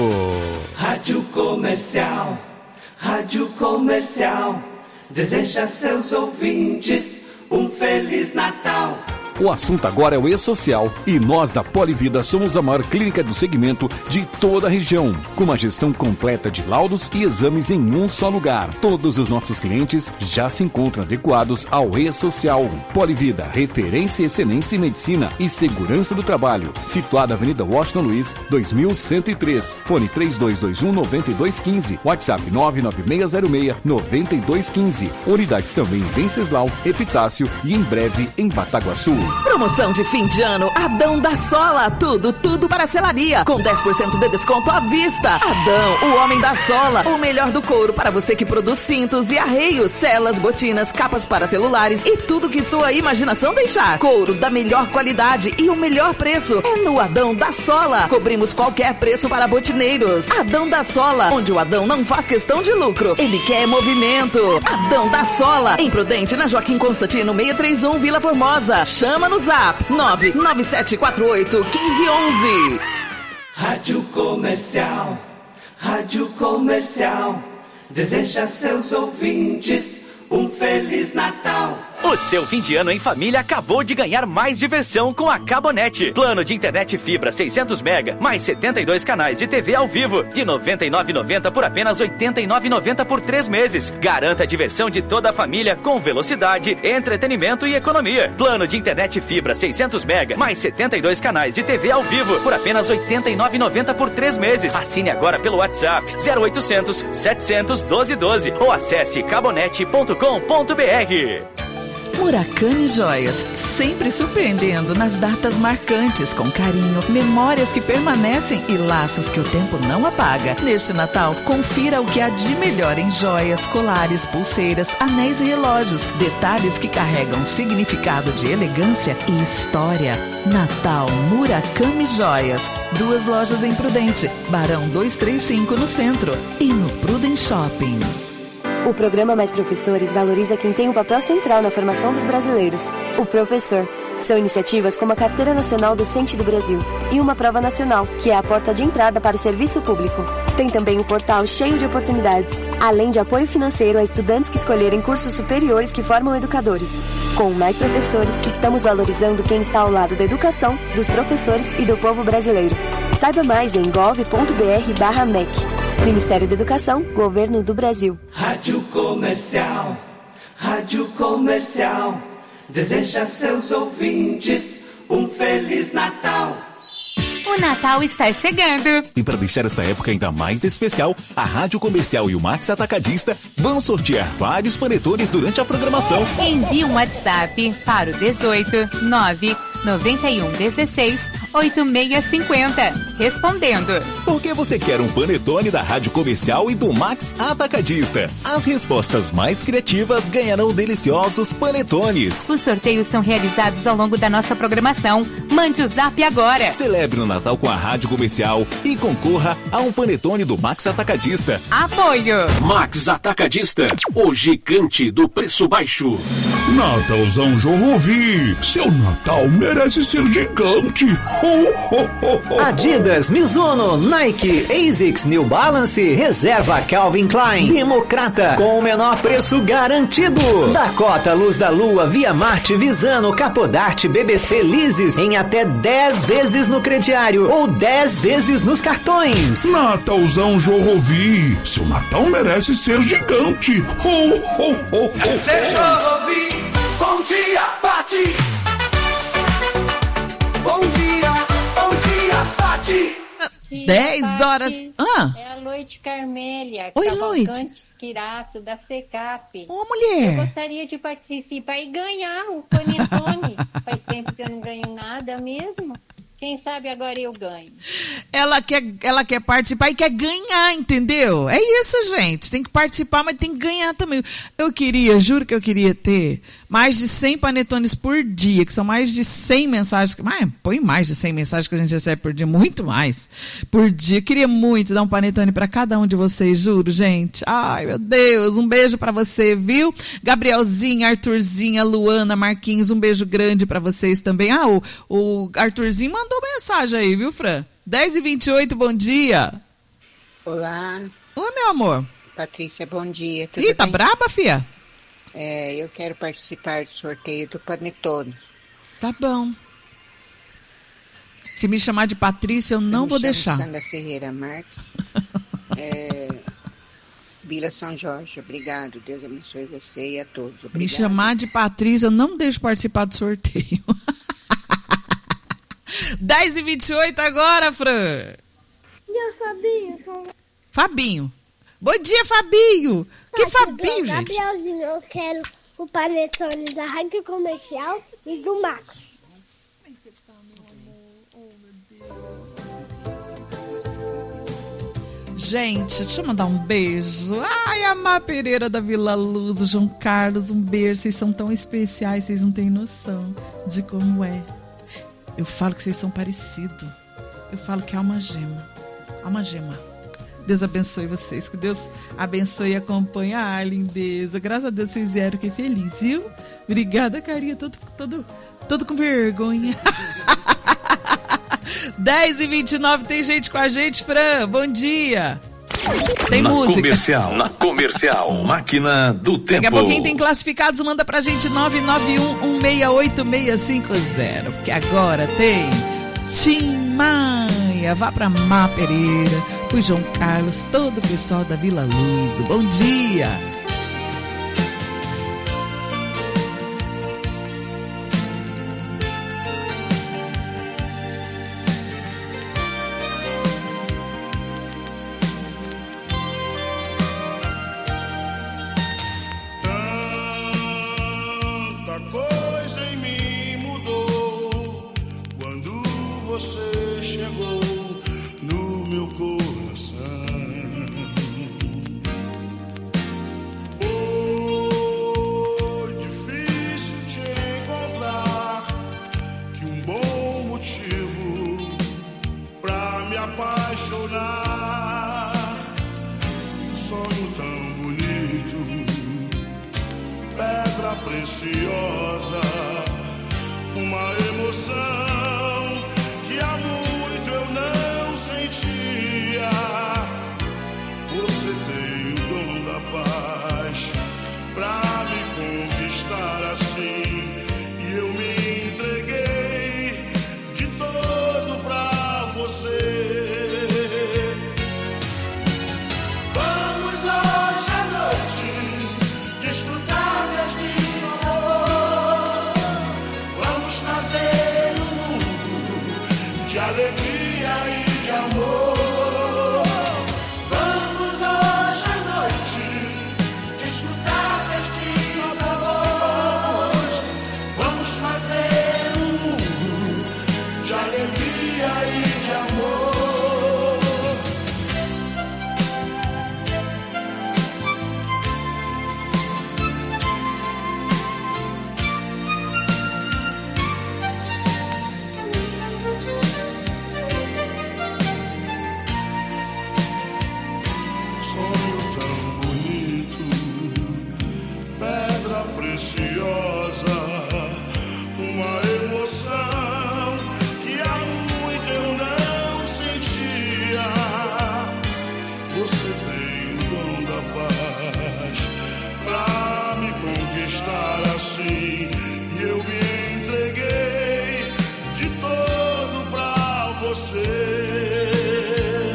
Rádio Comercial, Rádio Comercial, deseja a seus ouvintes um Feliz Natal. O assunto agora é o E-Social e nós da Polivida somos a maior clínica do segmento de toda a região, com uma gestão completa de laudos e exames em um só lugar. Todos os nossos clientes já se encontram adequados ao E-Social. Polivida, referência em excelência em medicina e segurança do trabalho. Situada na Avenida Washington Luiz, dois mil cento e três. Fone três dois dois um, nove dois um cinco. WhatsApp nove nove seis zero seis, nove dois um cinco. Unidades também em Venceslau, Epitácio e em breve em Bataguaçu. Promoção de fim de ano, Adão da Sola, tudo, tudo para selaria, com dez por cento de desconto à vista. Adão, o homem da sola, o melhor do couro para você que produz cintos e arreios, celas, botinas, capas para celulares e tudo que sua imaginação deixar. Couro da melhor qualidade e o melhor preço é no Adão da Sola. Cobrimos qualquer preço para botineiros. Adão da Sola, onde o Adão não faz questão de lucro, ele quer movimento. Adão da Sola, em Prudente, na Joaquim Constantino seiscentos e trinta e um, Vila Formosa. Chama no zap nove nove sete quatro oito um cinco um um. Rádio Comercial, Rádio Comercial, deseja a seus ouvintes um Feliz Natal. O seu fim de ano em família acabou de ganhar mais diversão com a Cabonet. Plano de internet fibra seiscentos mega, mais setenta e dois canais de T V ao vivo, de noventa e nove reais e noventa centavos por apenas oitenta e nove reais e noventa centavos por três meses. Garanta a diversão de toda a família com velocidade, entretenimento e economia. Plano de internet fibra seiscentos mega, mais setenta e dois canais de T V ao vivo, por apenas oitenta e nove reais e noventa centavos por três meses. Assine agora pelo WhatsApp zero oitocentos, setecentos, doze doze ou acesse cabonet ponto com ponto br. Murakami Joias, sempre surpreendendo nas datas marcantes, com carinho, memórias que permanecem e laços que o tempo não apaga. Neste Natal, confira o que há de melhor em joias, colares, pulseiras, anéis e relógios, detalhes que carregam significado de elegância e história. Natal Murakami Joias, duas lojas em Prudente, Barão duzentos e trinta e cinco no centro e no Prudent Shopping. O programa Mais Professores valoriza quem tem um papel central na formação dos brasileiros, o professor. São iniciativas como a Carteira Nacional Docente do Brasil e uma prova nacional, que é a porta de entrada para o serviço público. Tem também um portal cheio de oportunidades, além de apoio financeiro a estudantes que escolherem cursos superiores que formam educadores. Com Mais Professores, estamos valorizando quem está ao lado da educação, dos professores e do povo brasileiro. Saiba mais em gov ponto br barra M E C. Ministério da Educação, Governo do Brasil. Rádio Comercial, Rádio Comercial, deseja a seus ouvintes um Feliz Natal. O Natal está chegando. E para deixar essa época ainda mais especial, a Rádio Comercial e o Max Atacadista vão sortear vários panetones durante a programação. Envie um WhatsApp para o dezoito, nove, nove um um seis, oito seis cinco zero. Respondendo. Por que você quer um panetone da Rádio Comercial e do Max Atacadista? As respostas mais criativas ganharão deliciosos panetones. Os sorteios são realizados ao longo da nossa programação. Mande o zap agora. Celebre o Natal com a Rádio Comercial e concorra a um panetone do Max Atacadista. Apoio. Max Atacadista, o gigante do preço baixo. Natalzão Jorrovi, seu Natal merece ser gigante. Ho, ho, ho, ho. Adidas, Mizuno, Nike, ASICS, New Balance, Reserva, Calvin Klein, Democrata, com o menor preço garantido. Dakota, Luz da Lua, Via Marte, Visano, Capodarte, B B C, Lises, em até dez vezes no crediário ou dez vezes nos cartões. Natalzão Jorrovi, seu Natal merece ser gigante. Ho, ho, ho, ho, É Jorrovi, bom dia, Pati. Bom dia, bom dia, Pati. dez horas. Ah. É a Loide Carmélia, Oi, Cavalcante Esquirato, da SECAP. Ô, mulher. Eu gostaria de participar e ganhar o panetone. Faz tempo que eu não ganho nada mesmo. Quem sabe agora eu ganho. Ela quer, ela quer participar e quer ganhar, entendeu? É isso, gente. Tem que participar, mas tem que ganhar também. Eu queria, juro que eu queria ter mais de cem panetones por dia, que são mais de cem mensagens. Ah, põe mais de cem mensagens que a gente recebe por dia, muito mais por dia. Eu queria muito dar um panetone para cada um de vocês, juro, gente. Ai, meu Deus, um beijo para você, viu? Gabrielzinha, Arthurzinha, Luana, Marquinhos, um beijo grande para vocês também. Ah, o, o Arthurzinho mandou mensagem aí, viu, Fran? dez e vinte e oito, bom dia. Olá. Oi, meu amor. Patrícia, bom dia. Tudo Ih, tá bem? braba, fia? É, eu quero participar do sorteio do panetone. Tá bom. Se me chamar de Patrícia, eu não eu vou me chamo deixar. Sandra Ferreira Marques. é, Vila São Jorge, obrigado. Deus abençoe você e a todos. Obrigado. Me chamar de Patrícia, eu não deixo participar do sorteio. dez e vinte e oito agora, Fran. Meu Fabinho. Fabinho. Bom dia, Fabinho. Que Fabinho, gente? Gabrielzinho, eu quero o panetone da Rádio Comercial e do Max. Como é que você tá, meu amor? Oh, meu Deus. Gente, deixa eu mandar um beijo. Ai, a Má Pereira da Vila Luz, o João Carlos, um beijo. Vocês são tão especiais, vocês não têm noção de como é. Eu falo que vocês são parecidos. Eu falo que é uma gema. Alma gema. Deus abençoe vocês. Que Deus abençoe e acompanhe. Ah, lindeza. Graças a Deus vocês vieram. Que feliz, viu? Obrigada, carinha. Todo, todo, todo com vergonha. dez e vinte e nove. Tem gente com a gente, Fran. Bom dia. Tem na música. Comercial, na Comercial. Máquina do Tempo. Daqui a pouquinho tem classificados. Manda pra gente nove nove um, um seis oito seis cinco zero. Porque agora tem Tim Maia. Vá pra Má Pereira, pro João Carlos, todo o pessoal da Vila Luz. Bom dia. Vamos fazer um mundo você.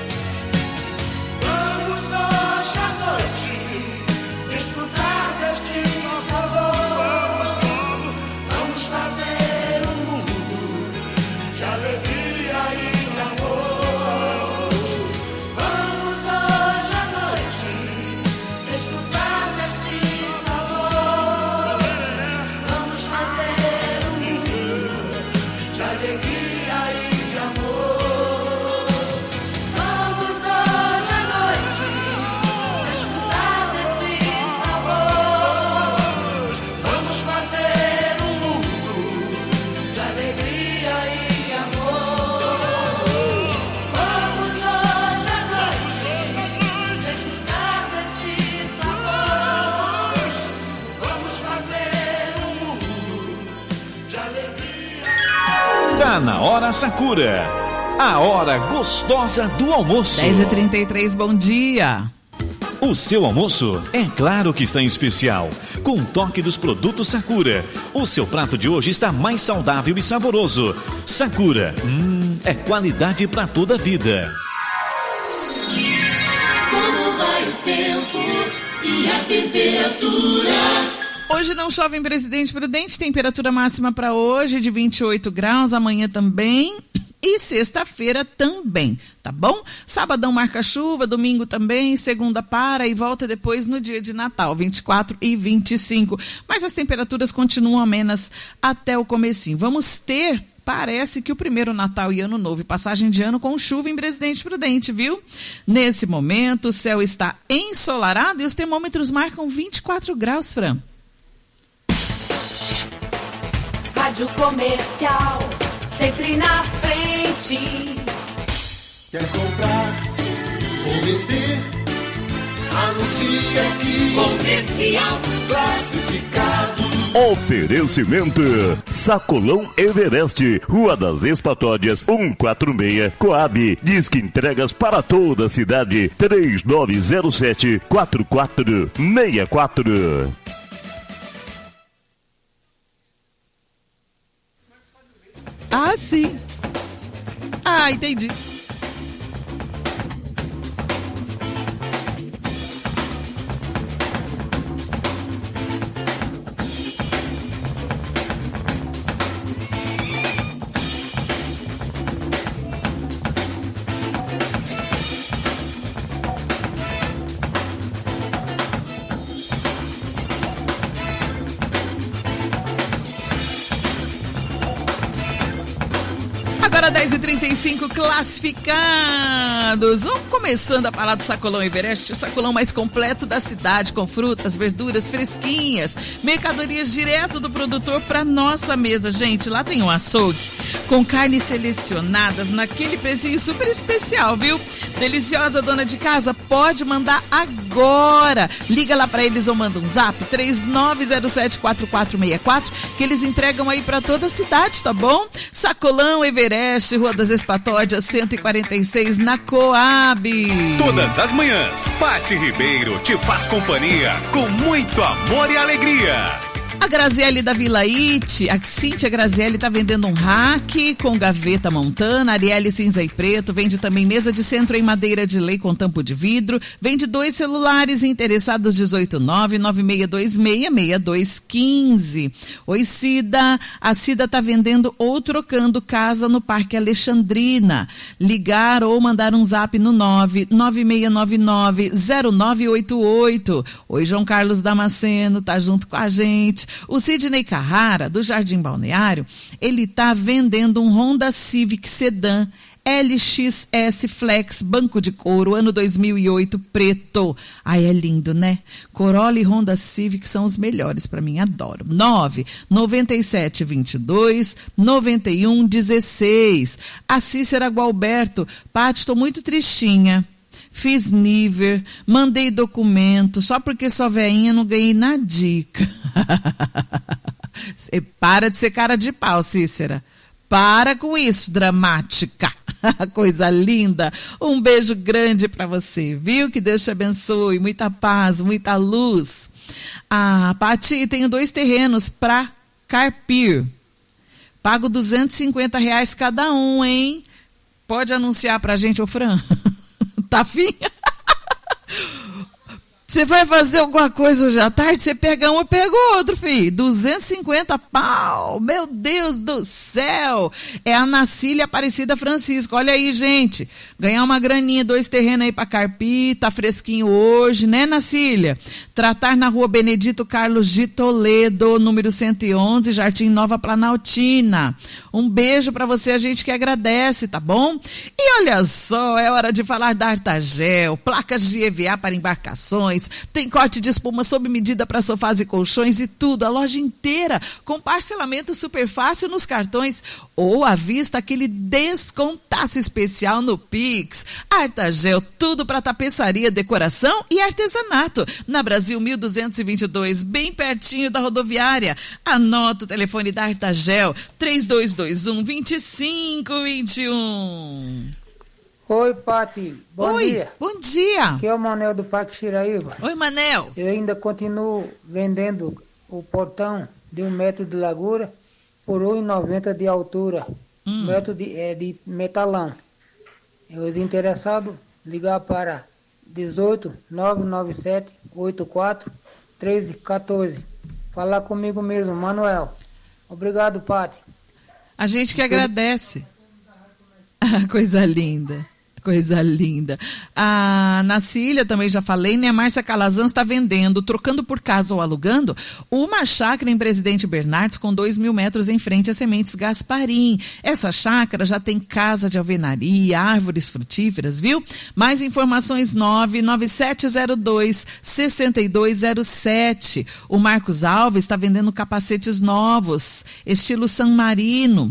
Vamos hoje à noite desfrutar deste só sabor. Vamos fazer um mundo de alegria e amor. Vamos hoje à noite desfrutar desse sabor. Vamos fazer um mundo de alegria e amor. Vamos hoje à noite desfrutar desse sabor. Vamos fazer um mundo de alegria e amor. Vamos hoje à noite desfrutar desse sabor. Vamos fazer um mundo de alegria. Tá na hora Sakura, a hora gostosa do almoço. dez e trinta e três, bom dia. O seu almoço é claro que está em especial, com um toque dos produtos Sakura. O seu prato de hoje está mais saudável e saboroso. Sakura, hum, é qualidade para toda a vida. Como vai o tempo e a temperatura? Hoje não chove em Presidente Prudente, temperatura máxima para hoje de vinte e oito graus, amanhã também e sexta-feira também, tá bom? Sabadão marca chuva, domingo também, segunda para e volta depois no dia de Natal, vinte e quatro e vinte e cinco, mas as temperaturas continuam amenas até o comecinho. Vamos ter, parece que o primeiro Natal e Ano Novo e passagem de ano com chuva em Presidente Prudente, viu? Nesse momento o céu está ensolarado e os termômetros marcam vinte e quatro graus, Fran. Rádio Comercial, sempre na frente. Quer comprar ou vender? Anuncia aqui. Comercial classificado. Oferecimento Sacolão Everest, Rua das Espatódias, cento e quarenta e seis, Coab. Disque entregas para toda a cidade. três nove zero sete, quatro quatro seis quatro. Ah, sim. Ah, entendi. dez e trinta e cinco, classificados. Vamos começando a falar do Sacolão Everest, o sacolão mais completo da cidade, com frutas, verduras fresquinhas, mercadorias direto do produtor para nossa mesa. Gente, lá tem um açougue com carnes selecionadas naquele precinho super especial, viu? Deliciosa dona de casa, pode mandar agora. Liga lá para eles ou manda um zap três nove zero sete, quatro quatro seis quatro que eles entregam aí para toda a cidade, tá bom? Sacolão Everest, Rua das Espatódias, cento e quarenta e seis, na Coab. Todas as manhãs, Pati Ribeiro te faz companhia com muito amor e alegria. A Graziele da Vila It, a Cíntia Graziele tá vendendo um rack com gaveta montana, Arielle cinza e preto, vende também mesa de centro em madeira de lei com tampo de vidro, vende dois celulares, interessados dezoito nove nove seis dois seis, seis dois um cinco. Oi Cida, a Cida tá vendendo ou trocando casa no Parque Alexandrina. Ligar ou mandar um zap no nove nove seis nove nove zero nove oito oito. Oi João Carlos Damasceno, tá junto com a gente. O Sidney Carrara, do Jardim Balneário, ele está vendendo um Honda Civic Sedan L X S Flex, banco de couro, ano dois mil e oito, preto. Ai, é lindo, né? Corolla e Honda Civic são os melhores para mim, adoro. nove nove sete dois dois nove um um seis. A Cícera Gualberto, Pati, estou muito tristinha. Fiz nível, mandei documento, só porque sou veinha não ganhei na dica. Você para de ser cara de pau, Cícera. Para com isso, dramática. Coisa linda. Um beijo grande para você, viu? Que Deus te abençoe. Muita paz, muita luz. Ah, Pati, tenho dois terrenos para carpir. Pago duzentos e cinquenta reais cada um, hein? Pode anunciar pra gente, ô Fran? Tá afim? Você vai fazer alguma coisa hoje à tarde, você pega um e pega o outro, filho. duzentos e cinquenta pau, meu Deus do céu. É a Nacília Aparecida Francisco, olha aí, gente. Ganhar uma graninha, dois terrenos aí pra carpir, tá fresquinho hoje, né, Nacília? Tratar na rua Benedito Carlos de Toledo, número cento e onze, Jardim Nova Planaltina. Um beijo pra você, a gente que agradece, tá bom? E olha só, é hora de falar da Artagel, placas de E V A para embarcações, tem corte de espuma sob medida para sofás e colchões e tudo, a loja inteira com parcelamento super fácil nos cartões ou à vista, aquele descontaço especial no Pix. Artagel, tudo para tapeçaria, decoração e artesanato. Na Brasil mil duzentos e vinte e dois, bem pertinho da rodoviária. Anota o telefone da Artagel, três dois dois um, dois cinco dois um. Oi, Pati. Bom Oi, dia. Bom dia. Aqui é o Manel do Parque Xiraíba. Oi, Manel. Eu ainda continuo vendendo o portão de um metro de largura por um e noventa de altura. Hum. Metro de, é, de metalão. E os interessados, ligar para dezoito, nove nove sete, oito quatro, treze, quatorze. Falar comigo mesmo, Manuel. Obrigado, Pati. A gente que agradece. Ah, coisa linda. Coisa linda. A Nacília, também já falei, né? A Márcia Calazans está vendendo, trocando por casa ou alugando, uma chácara em Presidente Bernardes com dois mil metros em frente a Sementes Gasparim. Essa chácara já tem casa de alvenaria, árvores frutíferas, viu? Mais informações nove nove sete zero dois, seis dois zero sete. O Marcos Alves está vendendo capacetes novos, estilo San Marino.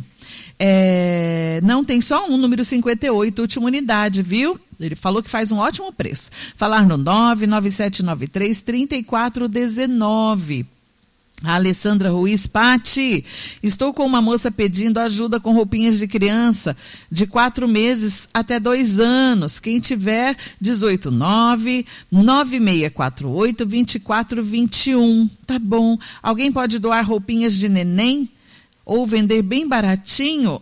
É, não tem só um, número cinquenta e oito, última unidade, viu? Ele falou que faz um ótimo preço. Falar no nove nove sete nove três, três quatro um nove. A Alessandra Ruiz, Pati, estou com uma moça pedindo ajuda com roupinhas de criança de quatro meses até dois anos. Quem tiver, dezoito nove, nove seis quatro oito, dois quatro dois um. Tá bom. Alguém pode doar roupinhas de neném? Ou vender bem baratinho?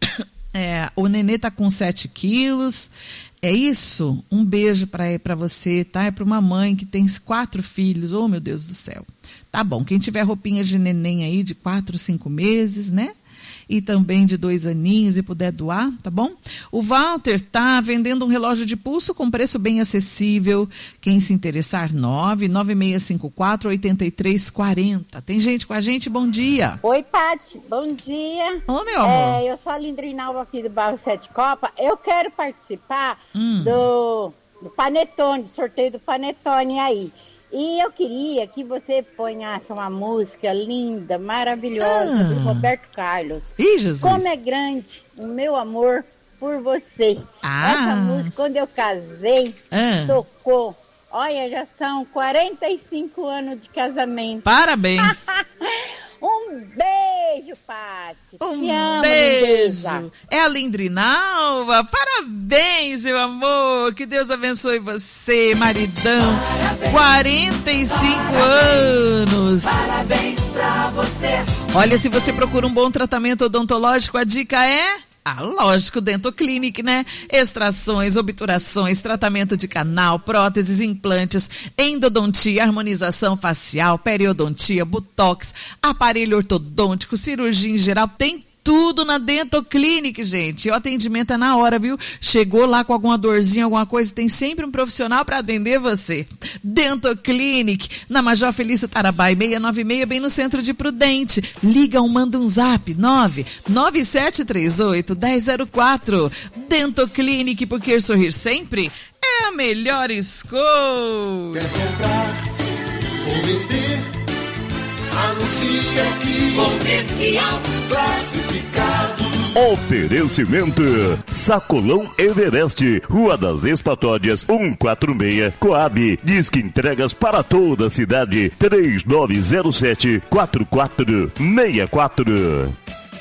É, o nenê está com sete quilos. É isso? Um beijo para você, tá? É para uma mãe que tem quatro filhos. Oh, meu Deus do céu. Tá bom, quem tiver roupinhas de neném aí de quatro, cinco meses, né? E também de dois aninhos e puder doar, tá bom? O Walter tá vendendo um relógio de pulso com preço bem acessível. Quem se interessar, nove nove seis cinco quatro, oito três quatro zero. Tem gente com a gente? Bom dia. Oi, Pati. Bom dia. Ô, meu amor. É, eu sou a Lindrinalva aqui do bairro Sete Copa. Eu quero participar hum. do, do Panetone, sorteio do Panetone aí. E eu queria que você ponhasse uma música linda, maravilhosa, ah. do Roberto Carlos. Ih, Jesus. Como é grande o meu amor por você. Ah. Essa música, quando eu casei, ah. tocou. Olha, já são quarenta e cinco anos de casamento. Parabéns. Um beijo, Pati. Um Te amo, beijo. lindeza. É a Lindrinalva. Parabéns, meu amor. Que Deus abençoe você, maridão. Parabéns. quarenta e cinco anos. Parabéns pra você. Olha, se você procura um bom tratamento odontológico, a dica é... Ah, lógico, Dentoclinic, né? Extrações, obturações, tratamento de canal, próteses, implantes, endodontia, harmonização facial, periodontia, botox, aparelho ortodôntico, cirurgia em geral, tem tudo na Dentoclinic, gente. O atendimento é na hora, viu? Chegou lá com alguma dorzinha, alguma coisa, tem sempre um profissional para atender você. Dentoclinic, na Major Felício Tarabai, seiscentos e noventa e seis, bem no centro de Prudente. Liga ou manda um zap, nove nove sete três oito, um zero zero quatro. Dentoclinic, porque sorrir sempre é a melhor escolha. Quer comprar ou vender? Anuncia aqui. Comercial classificado. Oferecimento Sacolão Everest, Rua das Espatódias, cento e quarenta e seis, Coab. Disque entregas para toda a cidade, três nove zero sete, quatro quatro seis quatro.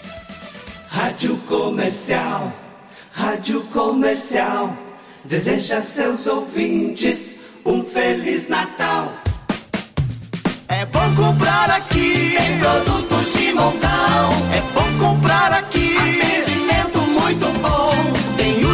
Rádio Comercial, Rádio Comercial, deseja a seus ouvintes um Feliz Natal. É bom comprar aqui, tem produtos de montão. É bom comprar aqui, atendimento muito bom. Tem o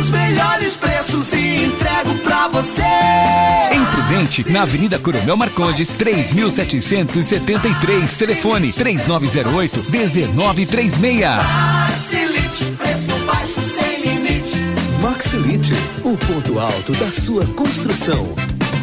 Facilite, na Avenida Coronel Marcondes, três mil setecentos e setenta e três. Telefone três nove zero oito, um nove três seis. Facilite, preço baixo sem limite. Maxilite, o ponto alto da sua construção.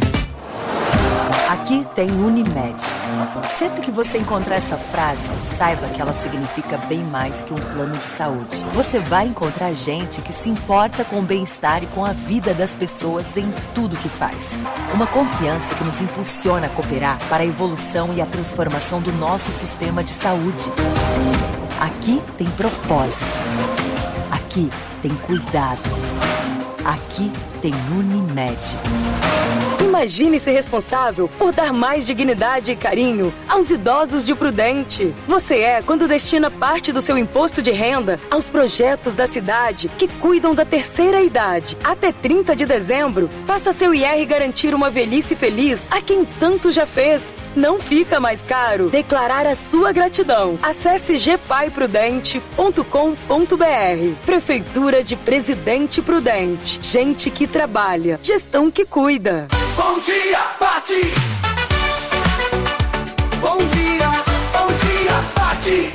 Aqui tem Unimed. Sempre que você encontrar essa frase, saiba que ela significa bem mais que um plano de saúde. Você vai encontrar gente que se importa com o bem-estar e com a vida das pessoas em tudo que faz. Uma confiança que nos impulsiona a cooperar para a evolução e a transformação do nosso sistema de saúde. Aqui tem propósito. Aqui tem cuidado. Aqui tem Unimed. Imagine ser responsável por dar mais dignidade e carinho aos idosos de Prudente. Você é quando destina parte do seu imposto de renda aos projetos da cidade que cuidam da terceira idade. Até trinta de dezembro, faça seu I R garantir uma velhice feliz a quem tanto já fez. Não fica mais caro declarar a sua gratidão. Acesse g p a i prudente ponto com ponto b r. Prefeitura de Presidente Prudente. Gente que trabalha, gestão que cuida. Bom dia, Pati! Bom dia, bom dia, Pati!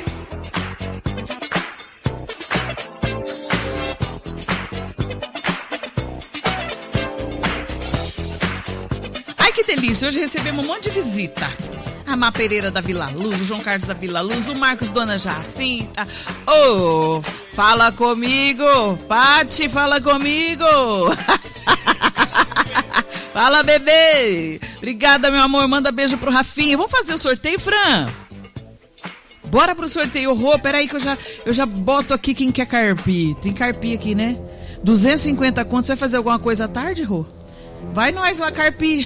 Ai, que delícia! Hoje recebemos um monte de visita. A Má Pereira da Vila Luz, o João Carlos da Vila Luz, o Marcos Dona Jacinta. Ô, oh, fala comigo! Pati, fala comigo! Fala, bebê! Obrigada, meu amor. Manda beijo pro Rafinha. Vamos fazer o sorteio, Fran? Bora pro sorteio. Rô, peraí que eu já, eu já boto aqui quem quer carpi. Tem carpi aqui, né? duzentos e cinquenta contos. Você vai fazer alguma coisa à tarde, Rô? Vai nós lá, carpi.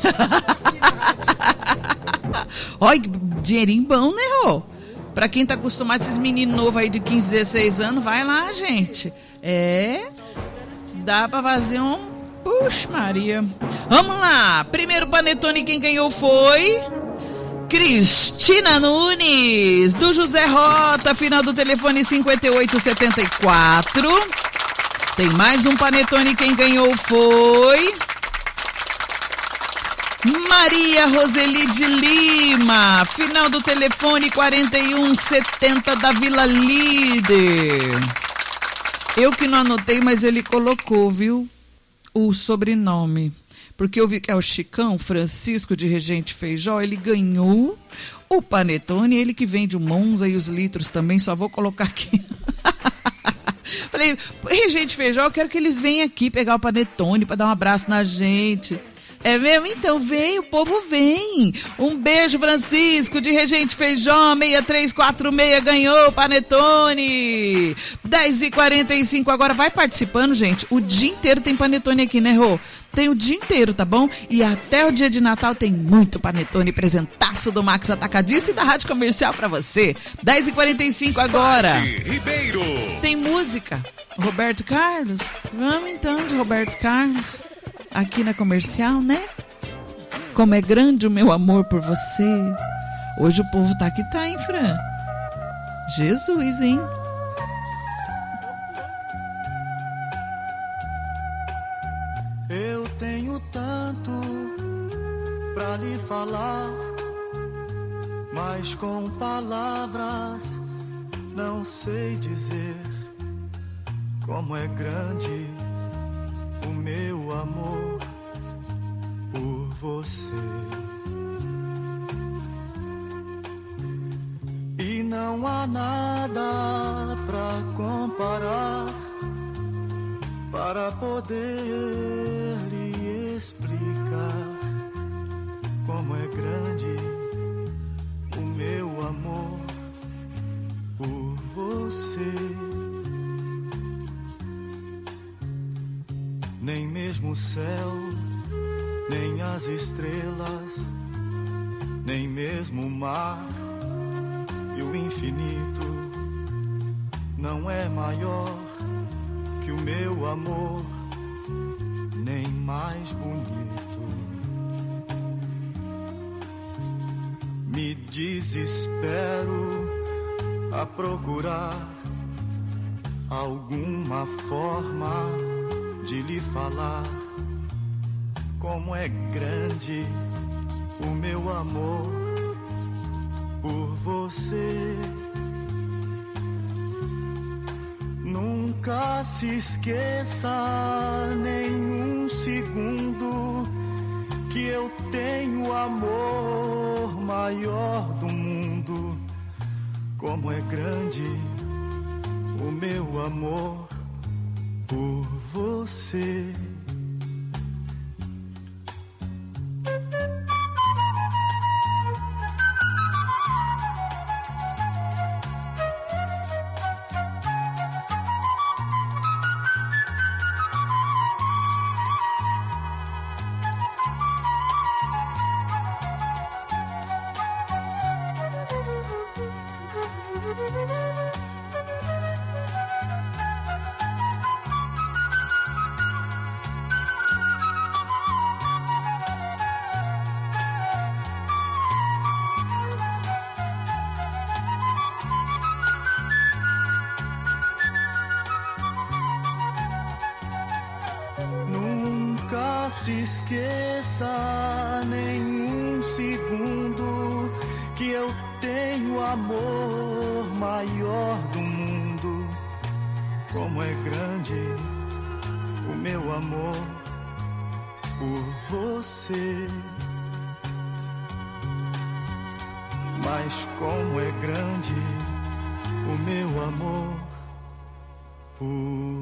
Olha, dinheirinho bom, né, Rô? Pra quem tá acostumado, esses meninos novos aí de quinze, dezesseis anos, vai lá, gente. É, dá pra fazer um... Puxa, Maria. Vamos lá. Primeiro panetone, quem ganhou foi... Cristina Nunes, do José Rota, final do telefone cinquenta e oito setenta e quatro. Tem mais um panetone, quem ganhou foi... Maria Roseli de Lima, final do telefone quarenta e um setenta da Vila Líder. Eu que não anotei, mas ele colocou, viu? O sobrenome, porque eu vi que é o Chicão Francisco de Regente Feijó, ele ganhou o panetone, ele que vende o Monza e os litros também, só vou colocar aqui. Falei, Regente Feijó, eu quero que eles venham aqui pegar o panetone para dar um abraço na gente. É mesmo? Então vem, o povo vem. Um beijo, Francisco, de Regente Feijó, seis três quatro seis, ganhou o panetone. dez e quarenta e cinco, agora vai participando, gente. O dia inteiro tem panetone aqui, né, Rô? Tem o dia inteiro, tá bom? E até o dia de Natal tem muito panetone, presentaço do Max Atacadista e da Rádio Comercial pra você. dez e quarenta e cinco agora. Pati Ribeiro. Tem música. Roberto Carlos? Vamos então de Roberto Carlos. Aqui na Comercial, né? Como é grande o meu amor por você. Hoje o povo tá que tá, hein, Fran? Jesus, hein? Eu tenho tanto pra lhe falar, mas com palavras não sei dizer como é grande o meu amor por você. E não há nada pra comparar para poder lhe explicar como é grande o meu amor por você. Nem mesmo o céu, nem as estrelas, nem mesmo o mar e o infinito não é maior que o meu amor, nem mais bonito. Me desespero a procurar alguma forma de lhe falar como é grande o meu amor por você. Nunca se esqueça nem um segundo que eu tenho o amor maior do mundo. Como é grande o meu amor por você. Se esqueça nem um segundo que eu tenho o amor maior do mundo. Como é grande o meu amor por você. Mas como é grande o meu amor por